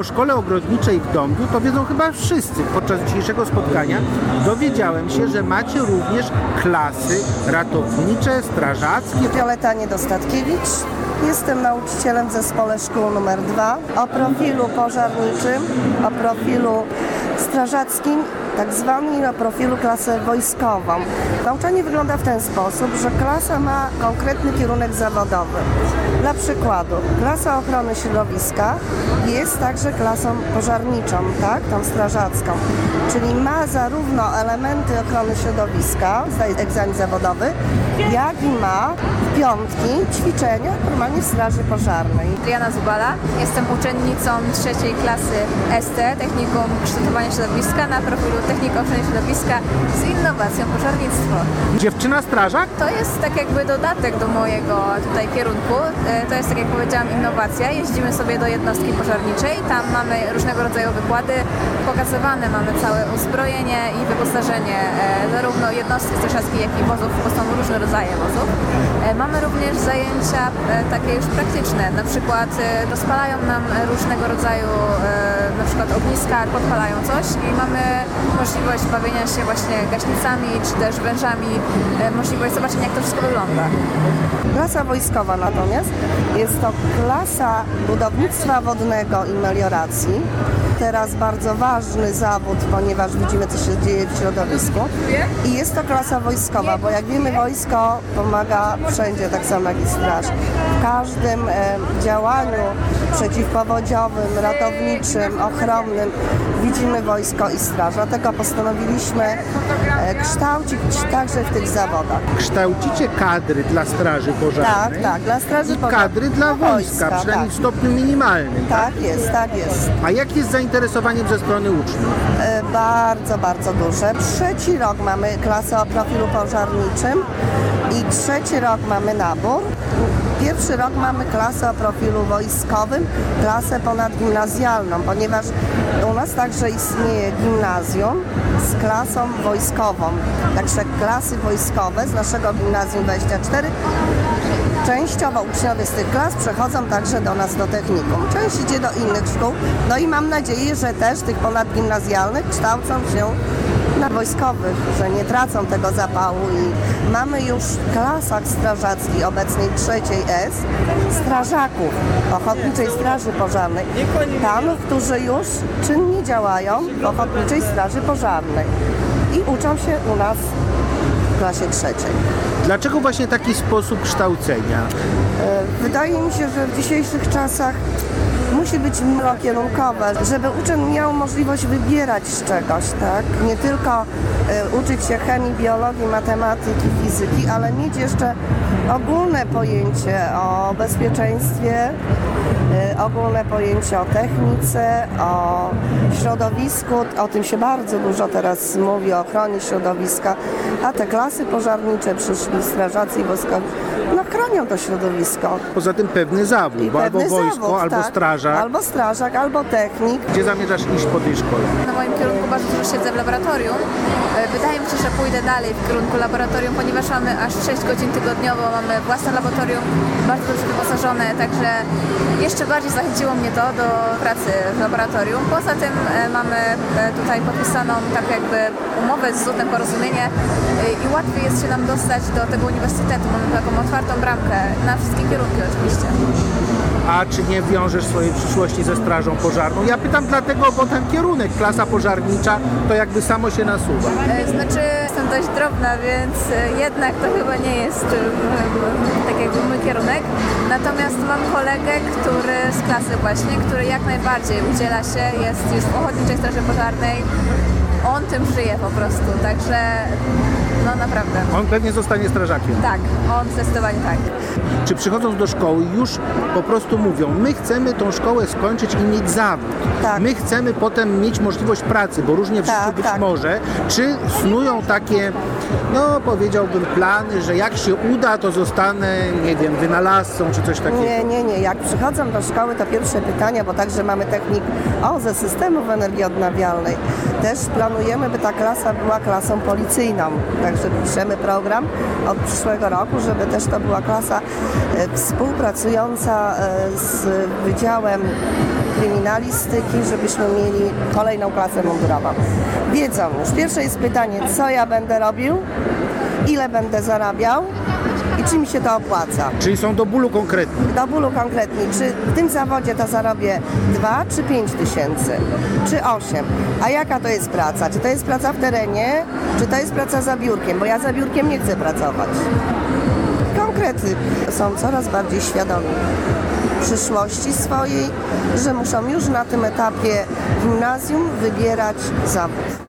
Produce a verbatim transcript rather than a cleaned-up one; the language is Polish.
O szkole ogrodniczej w Dąbiu to wiedzą chyba wszyscy. Podczas dzisiejszego spotkania dowiedziałem się, że macie również klasy ratownicze, strażackie. Wioleta Niedostatkiewicz. Jestem nauczycielem w zespole szkół numer dwa o profilu pożarniczym, o profilu strażackim, tak zwanym o profilu klasę wojskową. Nauczanie wygląda w ten sposób, że klasa ma konkretny kierunek zawodowy. Dla przykładu, klasa ochrony środowiska jest także klasą pożarniczą, tak, tą strażacką, czyli ma zarówno elementy ochrony środowiska, zdaje egzamin zawodowy, jak i ma w piątki ćwiczenia normalnie w straży pożarnej. Adriana Zubala, jestem uczennicą trzeciej klasy S T, Technikum Kształtowania Środowiska na profilu Technika Ochrony Środowiska z innowacją pożarnictwo. Dziewczyna strażak? To jest tak jakby dodatek do mojego tutaj kierunku. To jest, tak jak powiedziałam, innowacja. Jeździmy sobie do jednostki pożarniczej, tam mamy różnego rodzaju wykłady pokazywane, mamy całe uzbrojenie i wyposażenie zarówno jednostki strażackiej, jak i wozów, bo są różne rodzaje wozów. Mamy również zajęcia takie już praktyczne, na przykład rozpalają nam różnego rodzaju na przykład ogniska, podpalają coś i mamy możliwość bawienia się właśnie gaśnicami czy też wężami, możliwość zobaczenia, jak to wszystko wygląda. Klasa wojskowa natomiast jest to klasa budownictwa wodnego i melioracji. Teraz bardzo ważny zawód, ponieważ widzimy, co się dzieje w środowisku. I jest to klasa wojskowa, bo jak wiemy, wojsko pomaga wszędzie, tak samo jak i straż. W każdym e, działaniu przeciwpowodziowym, ratowniczym, ochronnym widzimy wojsko i straż. Dlatego postanowiliśmy e, kształcić także w tych zawodach. Kształcicie kadry dla straży pożarnej? Tak, tak, dla straży pożarnej. I kadry dla wojska, wojska przynajmniej tak. W stopniu minimalnym. Tak? tak jest, tak jest. A jak jest zainteresowaniem ze strony uczniów? E, bardzo, bardzo duże. Trzeci rok mamy klasę o profilu pożarniczym i trzeci rok mamy nabór. Pierwszy rok mamy klasę o profilu wojskowym, klasę ponadgimnazjalną, ponieważ u nas także istnieje gimnazjum z klasą wojskową. Także klasy wojskowe z naszego gimnazjum dwadzieścia cztery częściowo uczniowie z tych klas przechodzą także do nas do technikum. Część idzie do innych szkół, no i mam nadzieję, że też tych ponadgimnazjalnych kształcą się na wojskowych, że nie tracą tego zapału i mamy już w klasach strażackich obecnej trzeciej S strażaków Ochotniczej Straży Pożarnej, panów, którzy już czynnie działają w Ochotniczej Straży Pożarnej i uczą się u nas w klasie trzeciej. Dlaczego właśnie taki sposób kształcenia? Wydaje mi się, że w dzisiejszych czasach musi być wielokierunkowe, żeby uczeń miał możliwość wybierać z czegoś, tak? Nie tylko y, uczyć się chemii, biologii, matematyki, fizyki, ale mieć jeszcze ogólne pojęcie o bezpieczeństwie, y, ogólne pojęcie o technice, o środowisku. O tym się bardzo dużo teraz mówi, o ochronie środowiska, a te klasy pożarnicze przyszli, strażacy i wojskowi, no chronią to środowisko. Poza tym pewny zawód, bo albo wojsko, zawód, albo tak. strażak. Albo strażak, albo technik. Gdzie zamierzasz iść po tej szkole? Na moim kierunku bardzo dużo siedzę w laboratorium. Wydaje mi się, że pójdę dalej w kierunku laboratorium, ponieważ mamy aż sześć godzin tygodniowo, mamy własne laboratorium, bardzo dobrze wyposażone, także jeszcze bardziej zachęciło mnie to do pracy w laboratorium. Poza tym mamy tutaj podpisaną tak jakby umowę z zutem, porozumienie i łatwiej jest się nam dostać do tego uniwersytetu. Mamy taką otwartą bramkę na wszystkie kierunki oczywiście. A czy nie wiążesz swojej przyszłości ze strażą pożarną? Ja pytam dlatego, bo ten kierunek, klasa pożarnicza, to jakby samo się nasuwa. Znaczy, jestem dość drobna, więc jednak to chyba nie jest tak jakby mój kierunek. Natomiast mam kolegę, który z klasy właśnie, który jak najbardziej udziela się, jest już w Ochotniczej Straży Pożarnej. On tym żyje po prostu, także no naprawdę. On pewnie zostanie strażakiem. Tak, on zdecydowanie tak. Czy przychodząc do szkoły już po prostu mówią, my chcemy tą szkołę skończyć i mieć zawód. Tak. My chcemy potem mieć możliwość pracy, bo różnie w Tak, życiu być tak. może. Czy snują takie, no powiedziałbym, plany, że jak się uda, to zostanę, nie wiem, wynalazcą czy coś takiego? Nie, nie, nie. Jak przychodzą do szkoły, to pierwsze pytania, bo także mamy technik o ze systemów energii odnawialnej. Też planujemy, by ta klasa była klasą policyjną. Także piszemy program od przyszłego roku, żeby też to była klasa e, współpracująca e, z Wydziałem kryminalistyki, żebyśmy mieli kolejną klasę mundurową. Wiedzą już. Pierwsze jest pytanie, co ja będę robił, ile będę zarabiał i czy mi się to opłaca. Czyli są do bólu konkretni. Do bólu konkretnie, czy w tym zawodzie to zarobię dwa czy pięć tysięcy, czy osiem. A jaka to jest praca? Czy to jest praca w terenie, czy to jest praca za biurkiem? Bo ja za biurkiem nie chcę pracować. Konkrety są coraz bardziej świadomi przyszłości swojej, że muszą już na tym etapie gimnazjum wybierać zawód.